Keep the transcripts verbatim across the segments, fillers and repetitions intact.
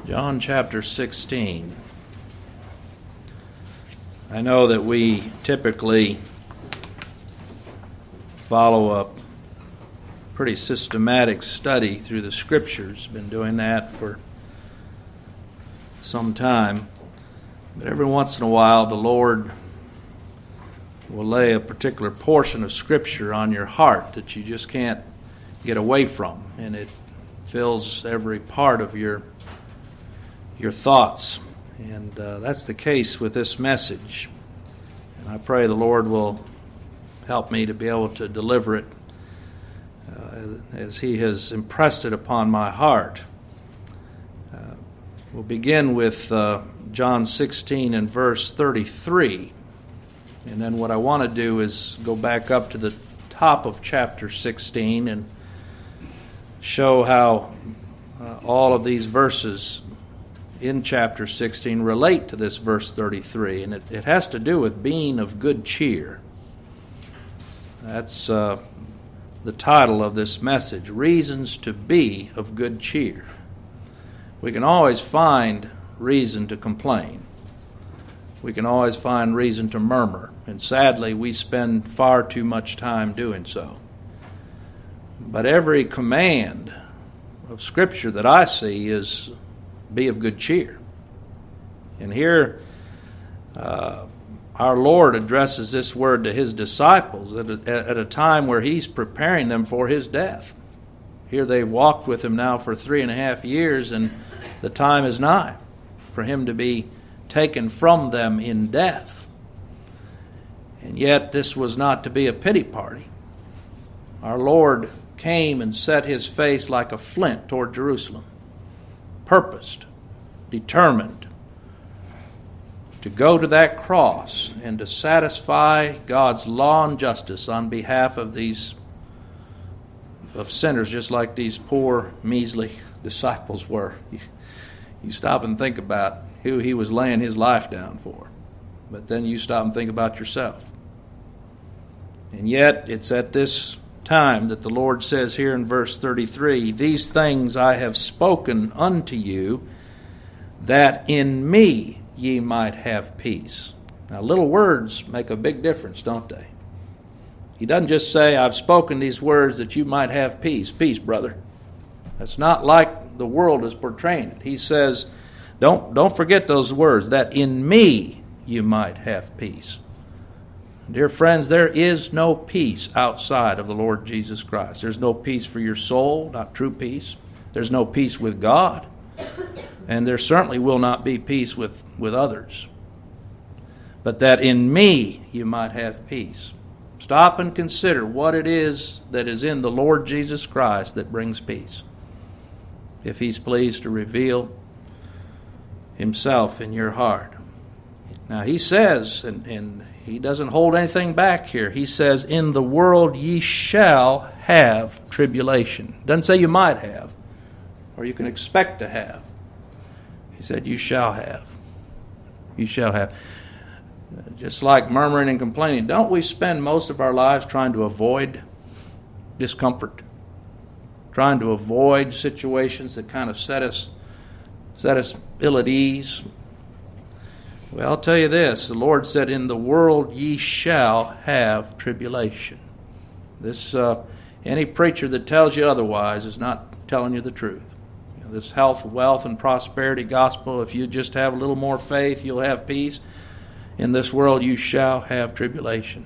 John chapter sixteen. I know that we typically follow a pretty systematic study through the Scriptures. Been doing that for some time. But every once in a while, the Lord will lay a particular portion of Scripture on your heart that you just can't get away from, and it fills every part of your your thoughts. And uh, that's the case with this message. And I pray the Lord will help me to be able to deliver it uh, as He has impressed it upon my heart. Uh, we'll begin with uh, John sixteen and verse thirty-three. And then what I want to do is go back up to the top of chapter sixteen and show how uh, all of these verses in chapter sixteen relate to this verse thirty-three. And it, it has to do with being of good cheer. That's uh, the title of this message, Reasons to Be of Good Cheer. We can always find reason to complain. We can always find reason to murmur. And sadly, we spend far too much time doing so. But every command of Scripture that I see is be of good cheer. And here, uh, our Lord addresses this word to His disciples at a, at a time where He's preparing them for His death. Here they've walked with Him now for three and a half years, and the time is nigh for Him to be taken from them in death. And yet this was not to be a pity party. Our Lord came and set His face like a flint toward Jerusalem, purposed, determined to go to that cross and to satisfy God's law and justice on behalf of these of sinners, just like these poor, measly disciples were. You, you stop and think about who He was laying His life down for. But then you stop and think about yourself. And yet, it's at this time that the Lord says here in verse thirty-three, "These things I have spoken unto you, that in me ye might have peace." Now, little words make a big difference, don't they? He doesn't just say, "I've spoken these words that you might have peace." Peace, brother. That's not like the world is portraying it. He says, don't, don't forget those words, that in me you might have peace. Dear friends, there is no peace outside of the Lord Jesus Christ. There's no peace for your soul, not true peace. There's no peace with God. And there certainly will not be peace with, with others. But that in me you might have peace. Stop and consider what it is that is in the Lord Jesus Christ that brings peace. If He's pleased to reveal Himself in your heart. Now He says, and, and He doesn't hold anything back here. He says, "In the world ye shall have tribulation." Doesn't say you might have, or you can expect to have. He said, you shall have. You shall have. Just like murmuring and complaining, don't we spend most of our lives trying to avoid discomfort? Trying to avoid situations that kind of set us, set us ill at ease? Well, I'll tell you this. The Lord said, "In the world ye shall have tribulation." This uh, any preacher that tells you otherwise is not telling you the truth. You know, this health, wealth, and prosperity gospel, if you just have a little more faith, you'll have peace. In this world you shall have tribulation.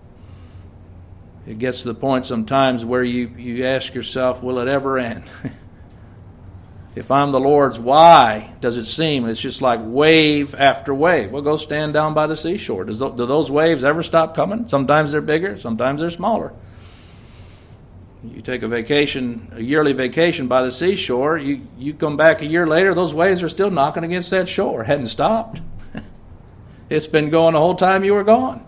It gets to the point sometimes where you, you ask yourself, will it ever end? If I'm the Lord's, why does it seem it's just like wave after wave? Well, go stand down by the seashore. Does, do those waves ever stop coming? Sometimes they're bigger, sometimes they're smaller. You take a vacation, a yearly vacation by the seashore, you, you come back a year later, those waves are still knocking against that shore. It hadn't stopped. It's been going the whole time you were gone.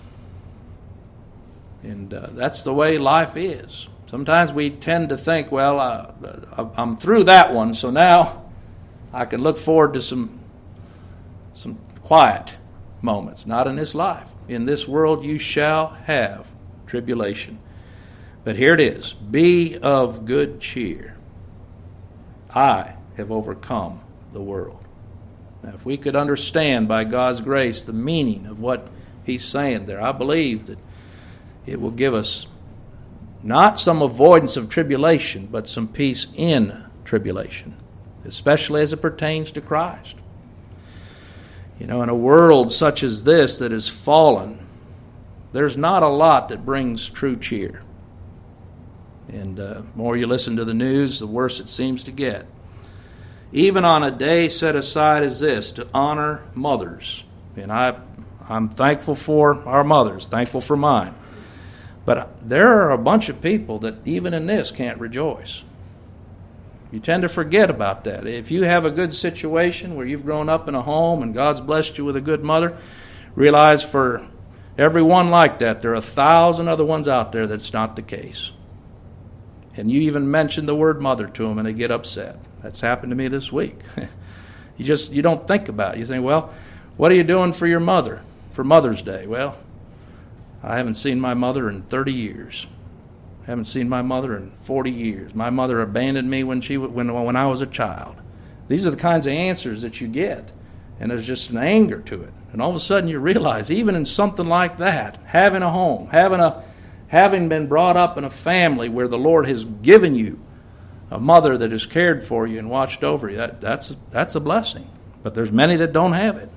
And uh, that's the way life is. Sometimes we tend to think, well, uh, I'm through that one, so now I can look forward to some some quiet moments. Not in this life. In this world you shall have tribulation. But here it is. Be of good cheer. I have overcome the world. Now, if we could understand by God's grace the meaning of what he's saying there, I believe that it will give us not some avoidance of tribulation, but some peace in tribulation, especially as it pertains to Christ. You know, in a world such as this that is fallen, there's not a lot that brings true cheer. And uh, the more you listen to the news, the worse it seems to get. Even on a day set aside as this to honor mothers, and I, I'm thankful for our mothers, thankful for mine. But there are a bunch of people that even in this can't rejoice. You tend to forget about that. If you have a good situation where you've grown up in a home and God's blessed you with a good mother, realize for everyone like that, there are a thousand other ones out there that's not the case. And you even mention the word mother to them and they get upset. That's happened to me this week. you just you don't think about it. You think, well, what are you doing for your mother, for Mother's Day? Well, I haven't seen my mother in thirty years. I haven't seen my mother in forty years. My mother abandoned me when she when when I was a child. These are the kinds of answers that you get, and there's just an anger to it. And all of a sudden you realize, even in something like that, having a home, having a having been brought up in a family where the Lord has given you a mother that has cared for you and watched over you, that, that's that's a blessing. But there's many that don't have it.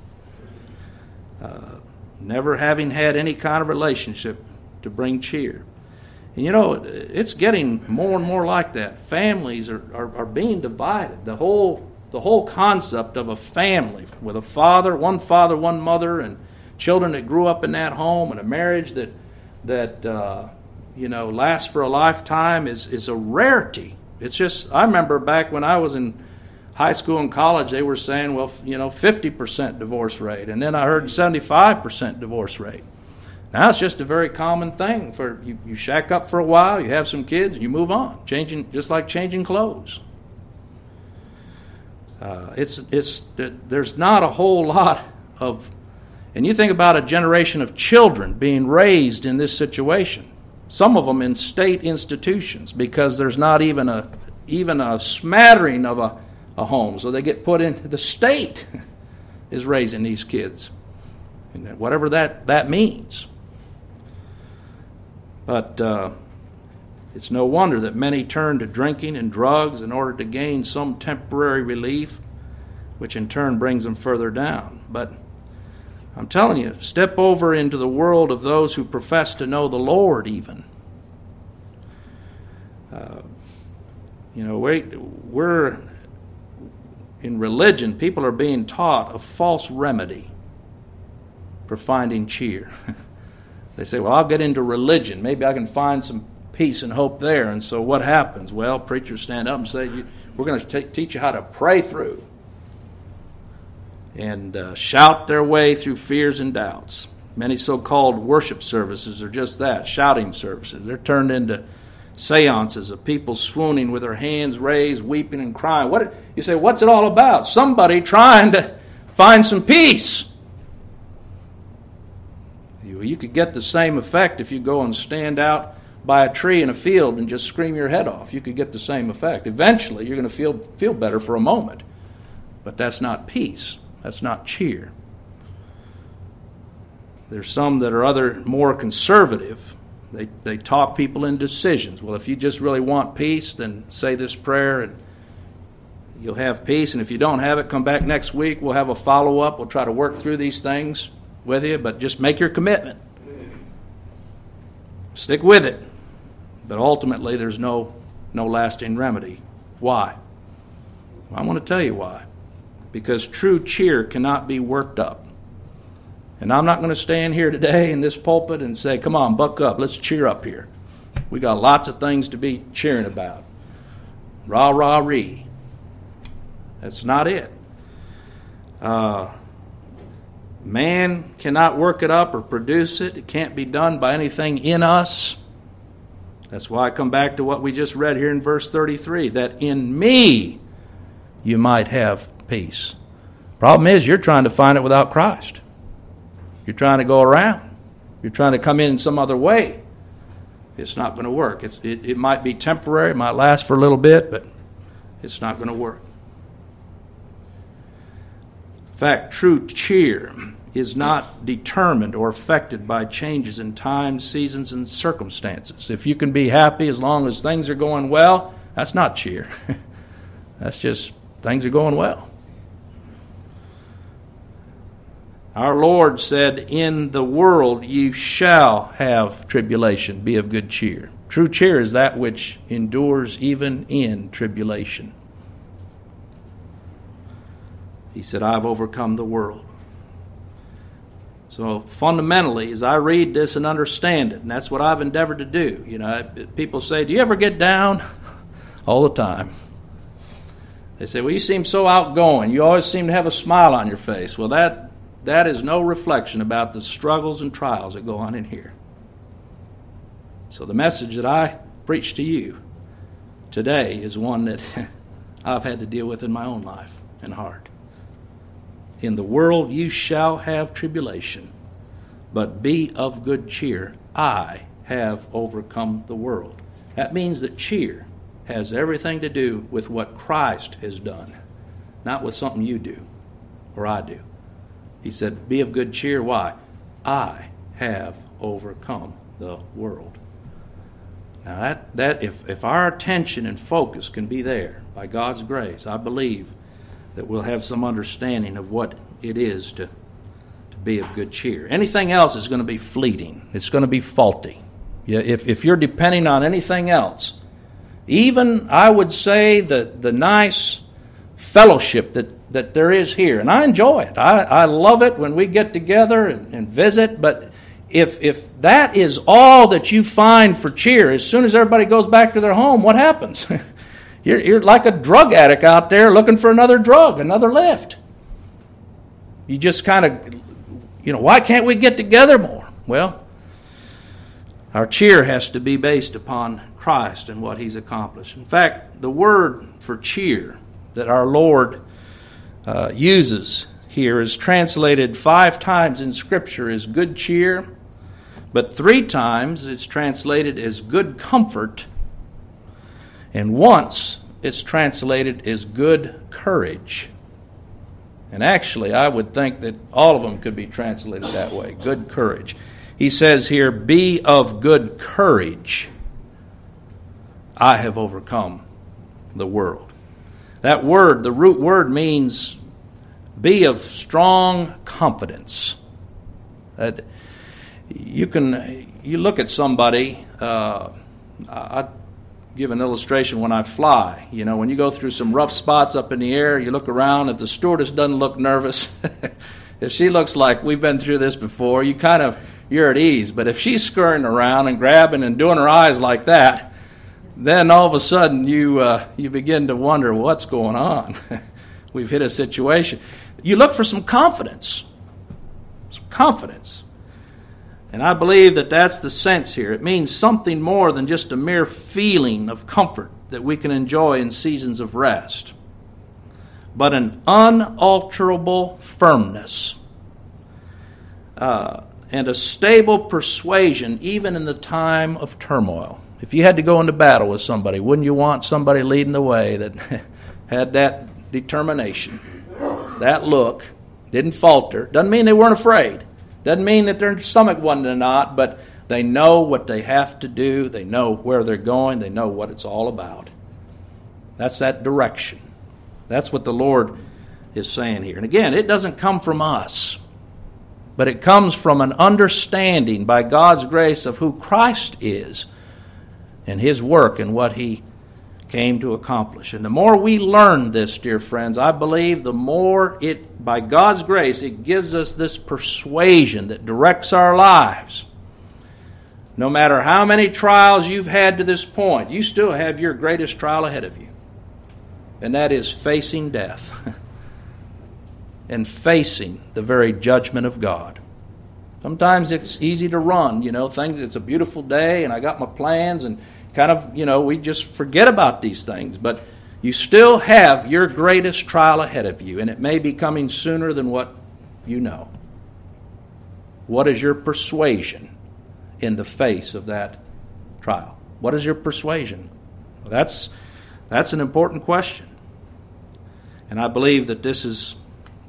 Uh, never having had any kind of relationship to bring cheer. And you know, it's getting more and more like that. Families are, are, are being divided. The whole the whole concept of a family with a father, one father, one mother, and children that grew up in that home, and a marriage that that uh, you know lasts for a lifetime is is a rarity. It's just, I remember back when I was in high school and college, they were saying, well, you know, fifty percent divorce rate, and then I heard seventy-five percent divorce rate. Now it's just a very common thing. For you, you shack up for a while, you have some kids, and you move on, changing just like changing clothes. Uh, it's it's there's not a whole lot of, and you think about a generation of children being raised in this situation. Some of them in state institutions, because there's not even a even a smattering of a, a home, so they get put in. The state is raising these kids, and whatever that that means. But uh, it's no wonder that many turn to drinking and drugs in order to gain some temporary relief, which in turn brings them further down. But I'm telling you, step over into the world of those who profess to know the Lord even. Uh, you know, we, we're in religion, people are being taught a false remedy for finding cheer. They say, well, I'll get into religion. Maybe I can find some peace and hope there. And so what happens? Well, preachers stand up and say, we're going to t- teach you how to pray through and uh, shout their way through fears and doubts. Many so-called worship services are just that, shouting services. They're turned into seances of people swooning with their hands raised, weeping and crying. What you say, what's it all about? Somebody trying to find some peace. You, you could get the same effect if you go and stand out by a tree in a field and just scream your head off. You could get the same effect. Eventually, you're going to feel feel better for a moment. But that's not peace. That's not cheer. There's some that are other more conservative. They they talk people into decisions. Well, if you just really want peace, then say this prayer and you'll have peace. And if you don't have it, come back next week. We'll have a follow-up. We'll try to work through these things with you, but just make your commitment. Stick with it. But ultimately, there's no no lasting remedy. Why? Well, I want to tell you why. Because true cheer cannot be worked up. And I'm not going to stand here today in this pulpit and say, come on, buck up, let's cheer up here. We got lots of things to be cheering about. Rah, rah, ree. That's not it. Uh, man cannot work it up or produce it. It can't be done by anything in us. That's why I come back to what we just read here in verse thirty-three, that in me you might have peace. Problem is, you're trying to find it without Christ. You're trying to go around. You're trying to come in some other way. It's not going to work. It's, it, it might be temporary. It might last for a little bit, but it's not going to work. fact, true cheer is not determined or affected by changes in times, seasons, and circumstances. If you can be happy as long as things are going well, that's not cheer. That's just things are going well. Our Lord said, "In the world you shall have tribulation. Be of good cheer." True cheer is that which endures even in tribulation. He said, "I've overcome the world." So fundamentally, as I read this and understand it, and that's what I've endeavored to do, you know, people say, "Do you ever get down?" All the time. They say, "Well, you seem so outgoing. You always seem to have a smile on your face." Well, that that is no reflection about the struggles and trials that go on in here. So the message that I preach to you today is one that I've had to deal with in my own life and heart. In the world you shall have tribulation, but be of good cheer. I have overcome the world. That means that cheer has everything to do with what Christ has done, not with something you do or I do. He said, "Be of good cheer." Why? I have overcome the world. Now that, that if, if our attention and focus can be there by God's grace, I believe that we'll have some understanding of what it is to, to be of good cheer. Anything else is going to be fleeting. It's going to be faulty. Yeah, if, if you're depending on anything else, even, I would say, the, the nice fellowship that, that there is here, and I enjoy it. I, I love it when we get together and, and visit, but if if that is all that you find for cheer, as soon as everybody goes back to their home, what happens? you're, you're like a drug addict out there looking for another drug, another lift. You just kind of, you know, why can't we get together more? Well, our cheer has to be based upon Christ and what He's accomplished. In fact, the word for cheer that our Lord uh, uses here is translated five times in Scripture as good cheer, but three times it's translated as good comfort, and once it's translated as good courage. And actually, I would think that all of them could be translated that way, good courage. He says here, "Be of good courage. I have overcome the world." That word, the root word, means be of strong confidence. That you can, you look at somebody. Uh, I give an illustration when I fly. You know, when you go through some rough spots up in the air, you look around. If the stewardess doesn't look nervous, if she looks like we've been through this before, you kind of you're at ease. But if she's scurrying around and grabbing and doing her eyes like that, then all of a sudden you uh, you begin to wonder what's going on. We've hit a situation. You look for some confidence, some confidence. And I believe that that's the sense here. It means something more than just a mere feeling of comfort that we can enjoy in seasons of rest, but an unalterable firmness uh, and a stable persuasion even in the time of turmoil. If you had to go into battle with somebody, wouldn't you want somebody leading the way that had that determination, that look, didn't falter? Doesn't mean they weren't afraid. Doesn't mean that their stomach wasn't in a knot, but they know what they have to do. They know where they're going. They know what it's all about. That's that direction. That's what the Lord is saying here. And again, it doesn't come from us, but it comes from an understanding by God's grace of who Christ is and His work and what He came to accomplish. And the more we learn this, dear friends, I believe the more it, by God's grace, it gives us this persuasion that directs our lives. No matter how many trials you've had to this point, you still have your greatest trial ahead of you. And that is facing death and facing the very judgment of God. Sometimes it's easy to run, you know, things, it's a beautiful day and I got my plans and kind of, you know, we just forget about these things. But you still have your greatest trial ahead of you, and it may be coming sooner than what you know. What is your persuasion in the face of that trial? What is your persuasion? Well, that's, that's an important question. And I believe that this is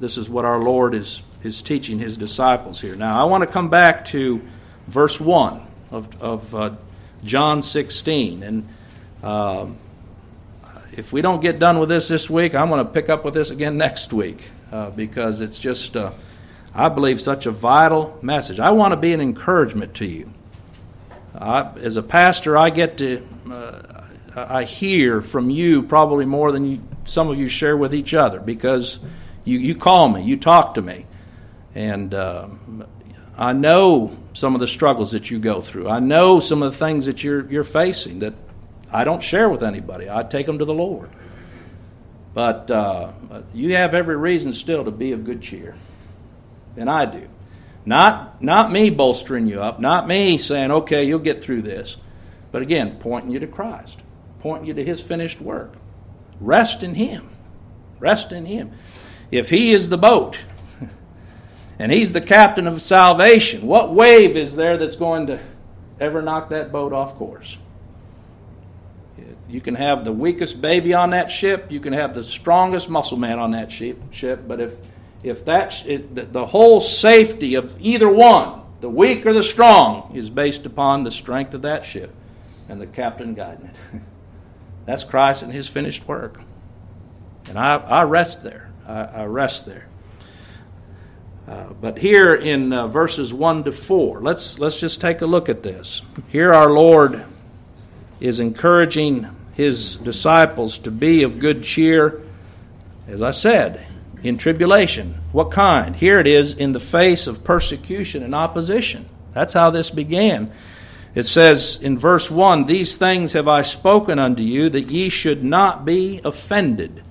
this is what our Lord is, is teaching his disciples here. Now, I want to come back to verse one of, of uh, John sixteen. And uh, if we don't get done with this this week, I'm going to pick up with this again next week uh, because it's just, uh, I believe, such a vital message. I want to be an encouragement to you. I, as a pastor, I get to, uh, I hear from you probably more than you, some of you share with each other because you, you call me, you talk to me. And uh, I know some of the struggles that you go through. I know some of the things that you're you're facing that I don't share with anybody. I take them to the Lord. But uh, you have every reason still to be of good cheer. And I do. Not, not me bolstering you up, not me saying, okay, you'll get through this. But again, pointing you to Christ, pointing you to his finished work. Rest in him. Rest in him. If he is the boat, and he's the captain of salvation, what wave is there that's going to ever knock that boat off course? You can have the weakest baby on that ship, you can have the strongest muscle man on that ship, ship but if if that if the, the whole safety of either one, the weak or the strong, is based upon the strength of that ship and the captain guiding it. That's Christ and his finished work. And I, I rest there. I, I rest there. Uh, but here in uh, verses one to four, let's let's just take a look at this. Here our Lord is encouraging his disciples to be of good cheer, as I said, in tribulation. What kind? Here it is, in the face of persecution and opposition. That's how this began. It says in verse one, "These things have I spoken unto you, that ye should not be offended."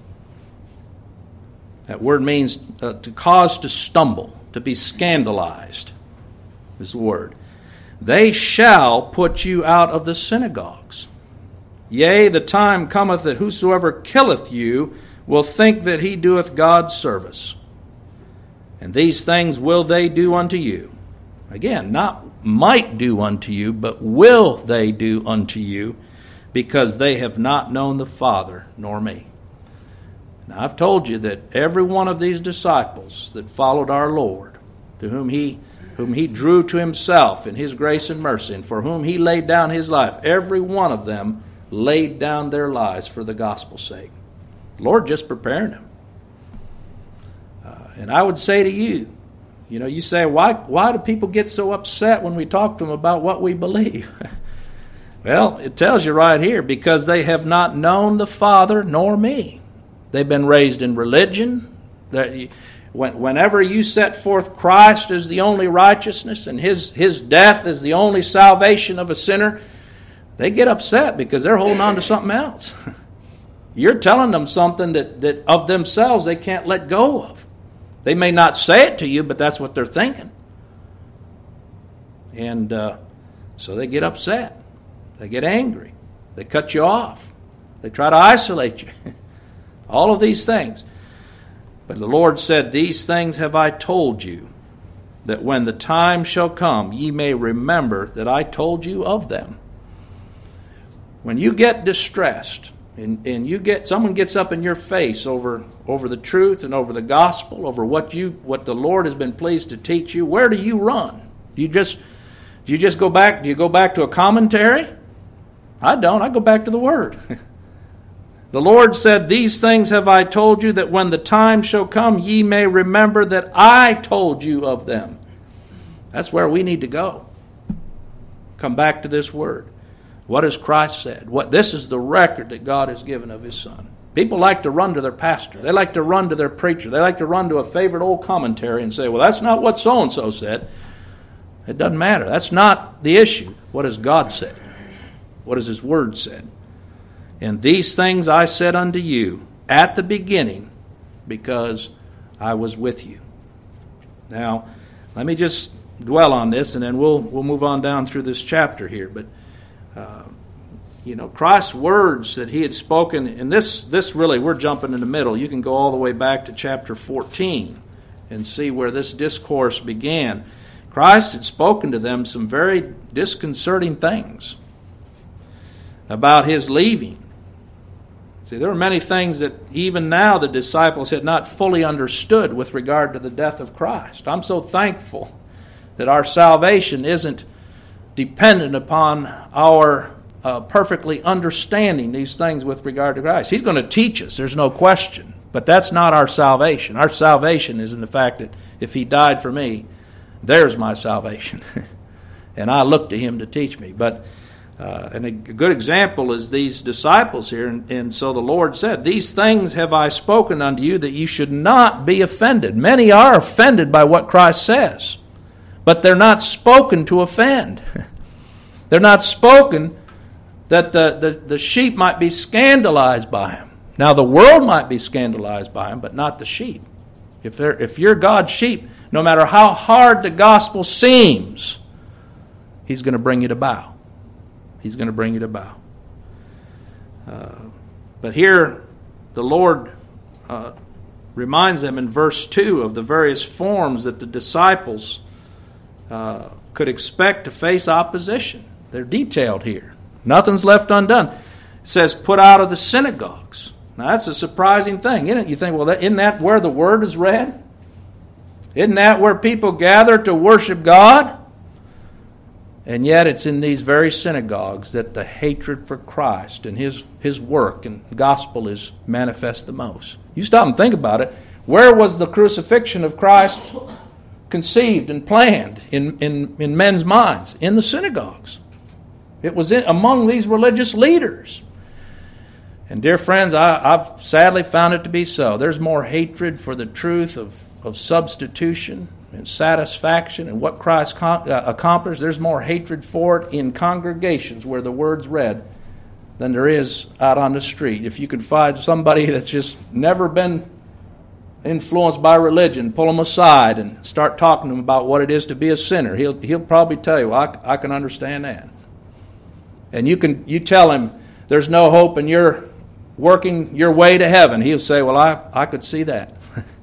That word means uh, to cause to stumble, to be scandalized, is the word. "They shall put you out of the synagogues. Yea, the time cometh that whosoever killeth you will think that he doeth God service. And these things will they do unto you." Again, not might do unto you, but will they do unto you, because they have not known the Father nor me. Now, I've told you that every one of these disciples that followed our Lord, to whom he whom he drew to himself in his grace and mercy, and for whom he laid down his life, every one of them laid down their lives for the gospel's sake. The Lord just preparing them. Uh, and I would say to you, you know, you say, why, why do people get so upset when we talk to them about what we believe? Well, it tells you right here, because they have not known the Father nor me. They've been raised in religion. Whenever you set forth Christ as the only righteousness and his, his death as the only salvation of a sinner, they get upset because they're holding on to something else. You're telling them something that, that of themselves they can't let go of. They may not say it to you, but that's what they're thinking. And uh, so they get upset. They get angry. They cut you off. They try to isolate you. All of these things. But the Lord said, "These things have I told you, that when the time shall come, ye may remember that I told you of them." When you get distressed, and, and you get someone gets up in your face over, over the truth and over the gospel, over what you what the Lord has been pleased to teach you, where do you run? Do you just do you just go back? Do you go back to a commentary? I don't. I go back to the Word. The Lord said, "These things have I told you, that when the time shall come, ye may remember that I told you of them." That's where we need to go. Come back to this Word. What has Christ said? What this is the record that God has given of his Son. People like to run to their pastor. They like to run to their preacher. They like to run to a favorite old commentary and say, "Well, that's not what so-and-so said." It doesn't matter. That's not the issue. What has God said? What has his Word said? "And these things I said unto you at the beginning, because I was with you." Now, let me just dwell on this, and then we'll we'll move on down through this chapter here. But uh, you know, Christ's words that he had spoken, and this this really, we're jumping in the middle. You can go all the way back to chapter fourteen and see where this discourse began. Christ had spoken to them some very disconcerting things about his leaving. See, there were many things that even now the disciples had not fully understood with regard to the death of Christ. I'm so thankful that our salvation isn't dependent upon our uh, perfectly understanding these things with regard to Christ. He's going to teach us, there's no question. But that's not our salvation. Our salvation is in the fact that if He died for me, there's my salvation. And I look to Him to teach me. But uh, and a good example is these disciples here. And, and so the Lord said, "These things have I spoken unto you, that you should not be offended." Many are offended by what Christ says. But they're not spoken to offend. They're not spoken that the, the, the sheep might be scandalized by Him. Now the world might be scandalized by Him, but not the sheep. If they're, if you're God's sheep, no matter how hard the gospel seems, He's going to bring you to bow. He's going to bring you to bow. Uh, but here, the Lord uh, reminds them in verse two of the various forms that the disciples uh, could expect to face opposition. They're detailed here. Nothing's left undone. It says, put out of the synagogues. Now, that's a surprising thing, isn't it? You think, well, that, isn't that where the Word is read? Isn't that where people gather to worship God? And yet it's in these very synagogues that the hatred for Christ and His, His work and gospel is manifest the most. You stop and think about it. Where was the crucifixion of Christ conceived and planned in, in, in men's minds? In the synagogues. It was in, among these religious leaders. And dear friends, I, I've sadly found it to be so. There's more hatred for the truth of, of substitution and satisfaction and what Christ com- uh, accomplished. There's more hatred for it in congregations where the Word's read than there is out on the street. If you could find somebody that's just never been influenced by religion, pull them aside and start talking to them about what it is to be a sinner, he'll he'll probably tell you, well, I, I can understand that. And you can you tell him there's no hope and you're working your way to heaven. He'll say, well, I, I could see that.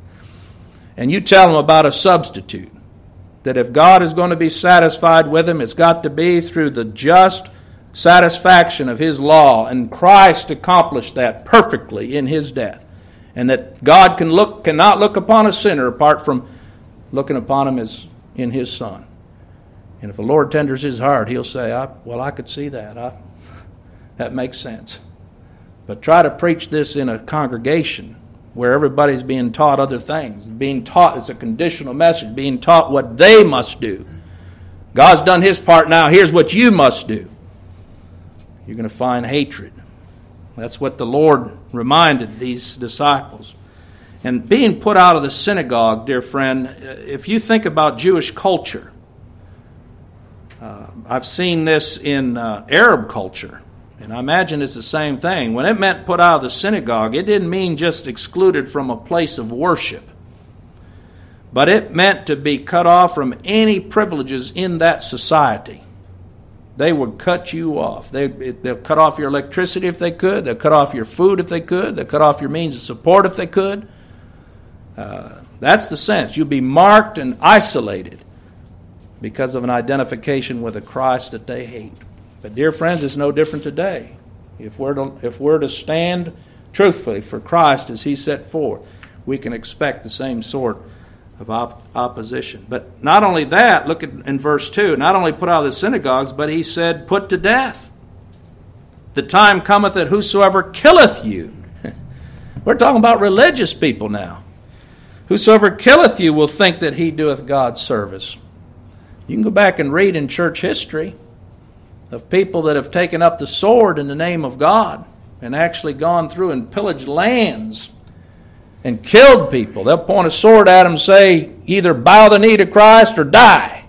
And you tell him about a substitute, that if God is going to be satisfied with him, it's got to be through the just satisfaction of His law, and Christ accomplished that perfectly in His death. And that God can look cannot look upon a sinner apart from looking upon him as in His Son. And if the Lord tenders His heart, He'll say, I, well, I could see that. I, that makes sense. But try to preach this in a congregation where everybody's being taught other things. Being taught, it's a conditional message, being taught what they must do. God's done His part, now here's what you must do. You're going to find hatred. That's what the Lord reminded these disciples. And being put out of the synagogue, dear friend, if you think about Jewish culture, uh, I've seen this in uh, Arab culture. And I imagine it's the same thing. When it meant put out of the synagogue, it didn't mean just excluded from a place of worship. But it meant to be cut off from any privileges in that society. They would cut you off. They, they'll cut off your electricity if they could. They'll cut off your food if they could. They'll cut off your means of support if they could. Uh, that's the sense. You'll be marked and isolated because of an identification with a Christ that they hate. But dear friends, it's no different today. If we're to, if we're to stand truthfully for Christ as He set forth, we can expect the same sort of op- opposition. But not only that, look at in verse two, not only put out of the synagogues, but He said, put to death. The time cometh that whosoever killeth you. We're talking about religious people now. Whosoever killeth you will think that he doeth God's service. You can go back and read in church history of people that have taken up the sword in the name of God and actually gone through and pillaged lands and killed people. They'll point a sword at them and say, either bow the knee to Christ or die.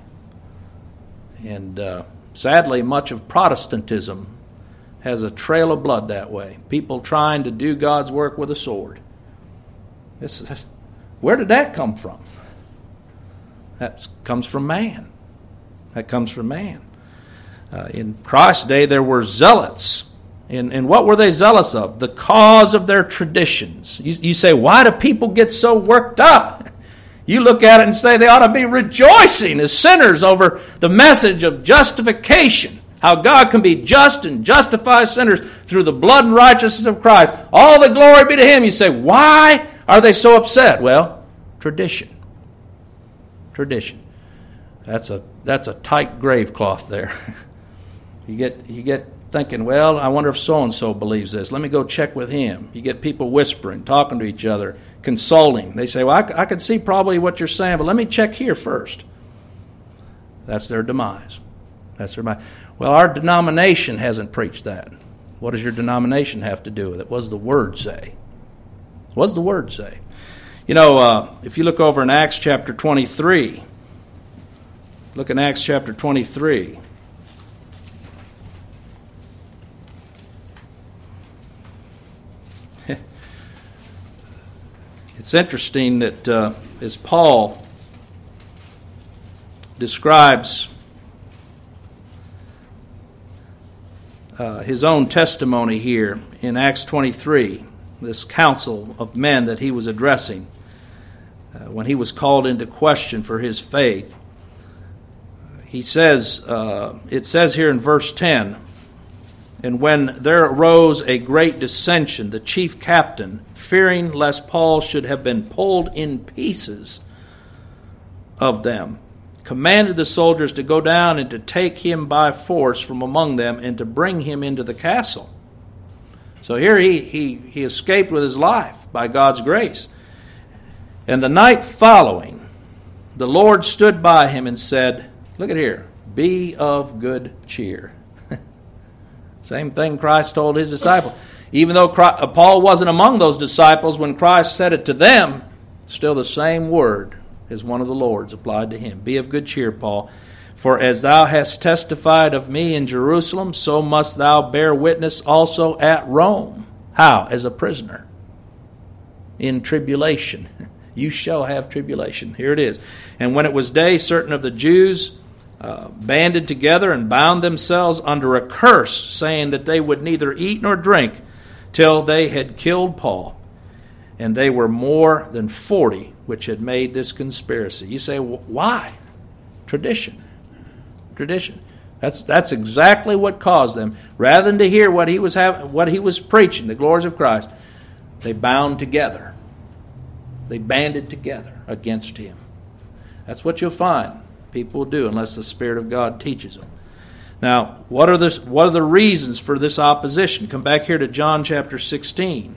And uh, sadly, much of Protestantism has a trail of blood that way. People trying to do God's work with a sword. This is, where did that come from? That comes from man. That comes from man. Uh, in Christ's day, there were zealots. And, and what were they zealous of? The cause of their traditions. You, you say, why do people get so worked up? You look at it and say they ought to be rejoicing as sinners over the message of justification How God can be just and justify sinners through the blood and righteousness of Christ. All the glory be to Him. You say, why are they so upset? Well, tradition. Tradition. That's a that's a tight grave cloth there. you get you get thinking, well, I wonder if so-and-so believes this. Let me go check with him. You get people whispering, talking to each other, consulting. They say, well, I, I can see probably what you're saying, but let me check here first. That's their demise. That's their demise. Well, our denomination hasn't preached that. What does your denomination have to do with it? What does the Word say? What does the Word say? You know, uh, if you look over in Acts chapter twenty-three, look in Acts chapter twenty-three. It's interesting that uh, as Paul describes uh, his own testimony here in Acts twenty-three, this council of men that he was addressing uh, when he was called into question for his faith, he says, uh, it says here in verse ten, and when there arose a great dissension, the chief captain, fearing lest Paul should have been pulled in pieces of them, commanded the soldiers to go down and to take him by force from among them and to bring him into the castle. So here he, he, he escaped with his life by God's grace. And the night following, the Lord stood by him and said, look at here, be of good cheer. Same thing Christ told his disciples. Even though Christ, uh, Paul wasn't among those disciples when Christ said it to them, still the same word as one of the Lord's applied to him. Be of good cheer, Paul. For as thou hast testified of me in Jerusalem, so must thou bear witness also at Rome. How? As a prisoner. In tribulation. You shall have tribulation. Here it is. And when it was day, certain of the Jews Uh, banded together and bound themselves under a curse, saying that they would neither eat nor drink till they had killed Paul. And they were more than forty which had made this conspiracy. You say, why? Tradition. Tradition. That's that's exactly what caused them. Rather than to hear what he was having, what he was preaching, the glories of Christ, they bound together. They banded together against him. That's what you'll find people do unless the Spirit of God teaches them. Now, what are the what are the reasons for this opposition? Come back here to John chapter sixteen.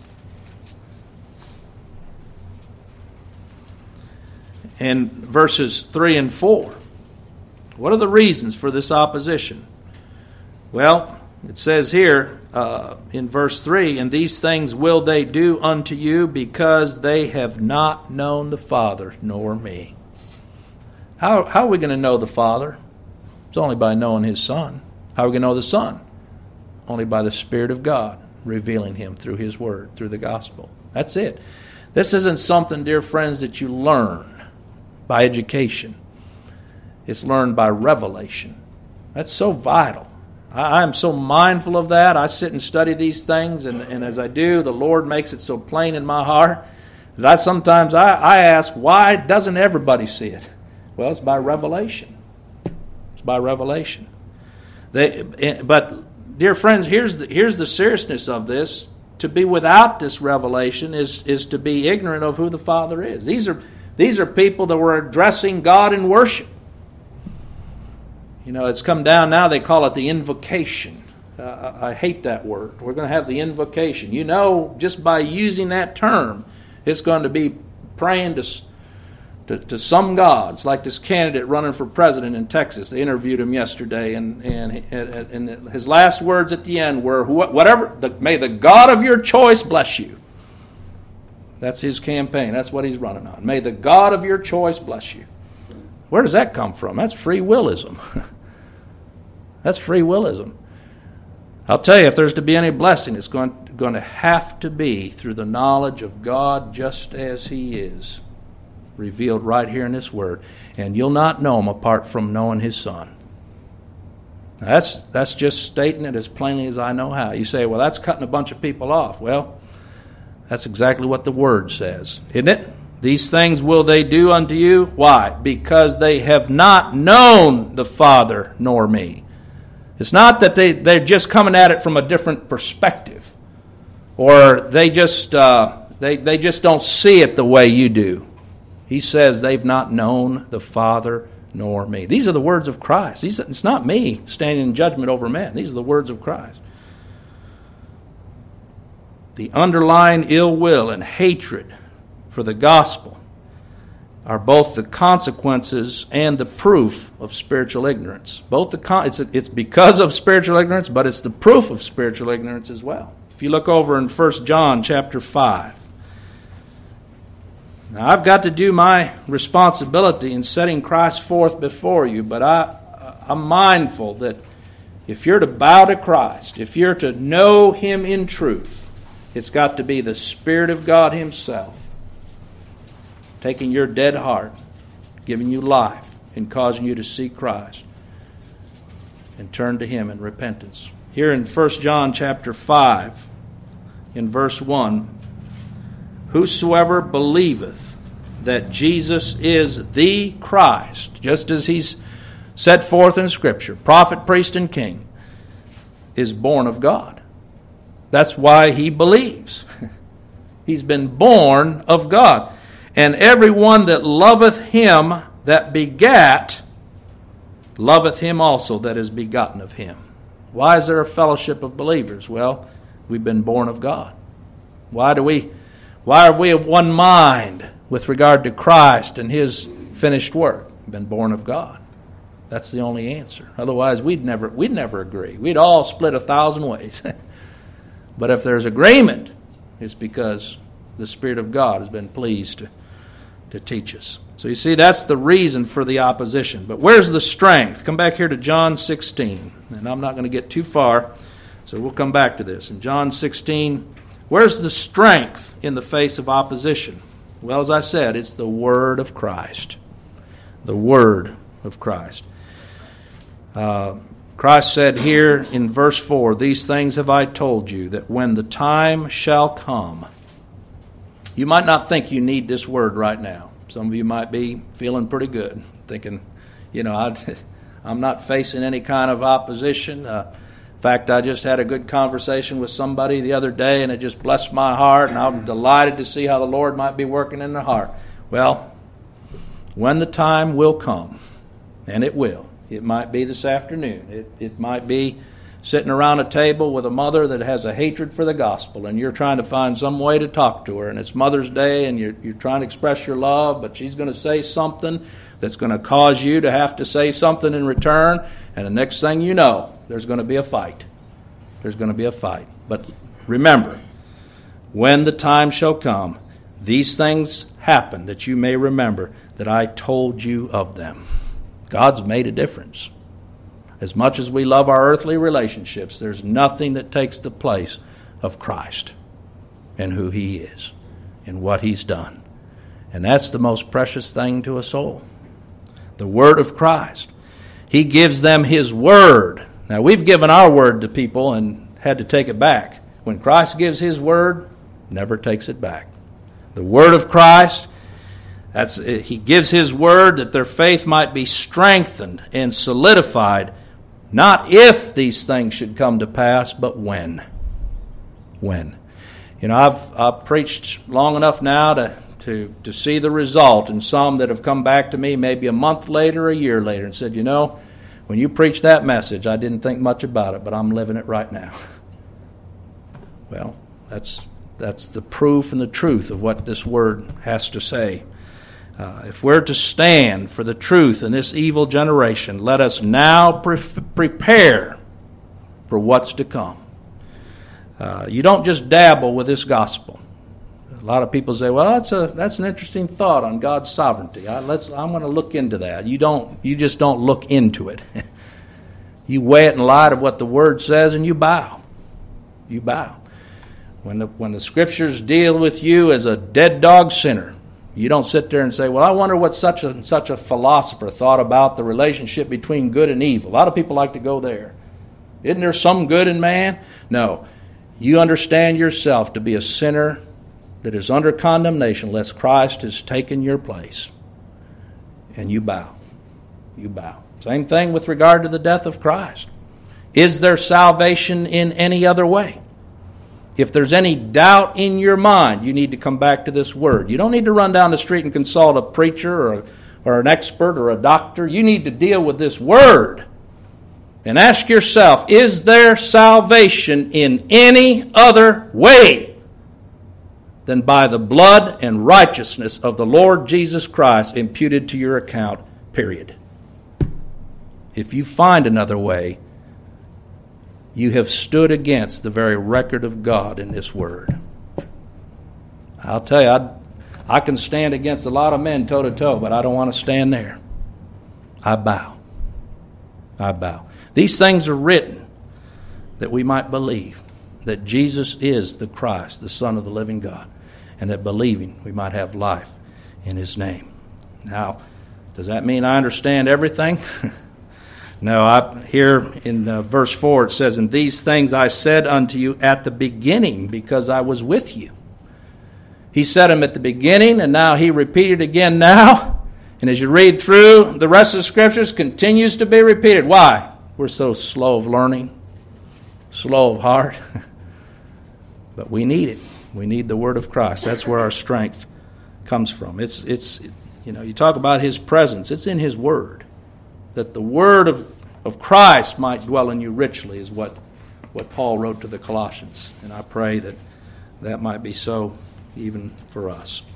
And verses three and four. What are the reasons for this opposition? Well, it says here uh, in verse three, and these things will they do unto you because they have not known the Father nor me. How, how are we going to know the Father? It's only by knowing His Son. How are we going to know the Son? Only by the Spirit of God revealing Him through His Word, through the Gospel. That's it. This isn't something, dear friends, that you learn by education. It's learned by revelation. That's so vital. I am so mindful of that. I sit and study these things, and, and as I do, the Lord makes it so plain in my heart that I sometimes I, I ask, why doesn't everybody see it? Well, it's by revelation. It's by revelation. They, but, dear friends, here's the, here's the seriousness of this. To be without this revelation is, is to be ignorant of who the Father is. These are, these are people that were addressing God in worship. You know, it's come down now, they call it the invocation. Uh, I hate that word. We're going to have the invocation. You know, just by using that term, it's going to be praying to To, to some gods, like this candidate running for president in Texas. They interviewed him yesterday, and and, and his last words at the end were, "Whatever, the, may the God of your choice bless you." That's his campaign. That's what he's running on. May the God of your choice bless you. Where does that come from? That's free willism. That's free willism. I'll tell you, if there's to be any blessing, it's going, going to have to be through the knowledge of God just as He is, revealed right here in this Word. And you'll not know Him apart from knowing His Son. Now that's that's just stating it as plainly as I know how. You say, well, that's cutting a bunch of people off. Well, that's exactly what the Word says, isn't it? These things will they do unto you. Why? Because they have not known the Father nor me. It's not that they, they're just coming at it from a different perspective, or they just uh, they, they just don't see it the way you do. He says they've not known the Father nor me. These are the words of Christ. These, it's not me standing in judgment over men. These are the words of Christ. The underlying ill will and hatred for the gospel are both the consequences and the proof of spiritual ignorance. Both the con- it's, it's because of spiritual ignorance, but it's the proof of spiritual ignorance as well. If you look over in First John chapter five, now I've got to do my responsibility in setting Christ forth before you, but I, I'm mindful that if you're to bow to Christ, if you're to know Him in truth, it's got to be the Spirit of God Himself taking your dead heart, giving you life, and causing you to see Christ and turn to Him in repentance. Here in First John chapter five, in verse one, whosoever believeth that Jesus is the Christ, just as He's set forth in Scripture, prophet, priest, and king, is born of God. That's why he believes. He's been born of God. And everyone that loveth Him that begat, loveth Him also that is begotten of Him. Why is there a fellowship of believers? Well, we've been born of God. Why do we? Why are we of one mind with regard to Christ and His finished work? We've been born of God. That's the only answer. Otherwise, we'd never we'd never agree. We'd all split a thousand ways. But if there's agreement, it's because the Spirit of God has been pleased to, to teach us. So you see, that's the reason for the opposition. But where's the strength? Come back here to John sixteen. And I'm not going to get too far, so we'll come back to this. In John sixteen, where's the strength in the face of opposition? Well, as I said, it's the Word of Christ. The Word of Christ. Uh, Christ said here in verse four, these things have I told you, that when the time shall come. You might not think you need this word right now. Some of you might be feeling pretty good, thinking, you know, I, I'm not facing any kind of opposition. Uh, in fact, I just had a good conversation with somebody the other day, and it just blessed my heart, and I'm delighted to see how the Lord might be working in their heart. Well, when the time will come, and it will, it might be this afternoon. It, it might be sitting around a table with a mother that has a hatred for the gospel, and you're trying to find some way to talk to her, and it's Mother's Day, and you're, you're trying to express your love, but she's going to say something that's going to cause you to have to say something in return, and the next thing you know, there's going to be a fight. There's going to be a fight. But remember, when the time shall come, these things happen, that you may remember that I told you of them. God's made a difference. As much as we love our earthly relationships, there's nothing that takes the place of Christ and who He is and what He's done. And that's the most precious thing to a soul. The Word of Christ. He gives them His Word. Now, we've given our Word to people and had to take it back. When Christ gives His Word, never takes it back. The Word of Christ, that's He gives His Word that their faith might be strengthened and solidified, not if these things should come to pass, but when. When. You know, I've, I've preached long enough now to, to, to see the result, and some that have come back to me maybe a month later, a year later, and said, you know, when you preached that message, I didn't think much about it, but I'm living it right now. Well, that's that's the proof and the truth of what this Word has to say. Uh, if we're to stand for the truth in this evil generation, let us now pre- prepare for what's to come. Uh, you don't just dabble with this gospel. A lot of people say, well, that's a that's an interesting thought on God's sovereignty. I, let's, I'm going to look into that. You don't. You just don't look into it. You weigh it in light of what the Word says, and you bow. You bow. When the, when the Scriptures deal with you as a dead dog sinner, you don't sit there and say, well, I wonder what such a such a philosopher thought about the relationship between good and evil. A lot of people like to go there. Isn't there some good in man? No. You understand yourself to be a sinner that is under condemnation unless Christ has taken your place. And you bow. You bow. Same thing with regard to the death of Christ. Is there salvation in any other way? If there's any doubt in your mind, you need to come back to this word. You don't need to run down the street and consult a preacher or, a, or an expert or a doctor. You need to deal with this word and ask yourself, is there salvation in any other way than by the blood and righteousness of the Lord Jesus Christ imputed to your account, period? If you find another way, you have stood against the very record of God in this word. I'll tell you, I, I can stand against a lot of men toe to toe, but I don't want to stand there. I bow. I bow. These things are written that we might believe that Jesus is the Christ, the Son of the living God, and that believing we might have life in His name. Now, does that mean I understand everything? No, I, here in uh, verse four it says, "And these things I said unto you at the beginning, because I was with you." He said them at the beginning, and now he repeated again now. And as you read through, the rest of the Scriptures continues to be repeated. Why? We're so slow of learning, slow of heart. But we need it. We need the Word of Christ. That's where our strength comes from. It's, it's, you know, you talk about His presence. It's in His Word. That the word of, of Christ might dwell in you richly is what, what Paul wrote to the Colossians. And I pray that that might be so even for us.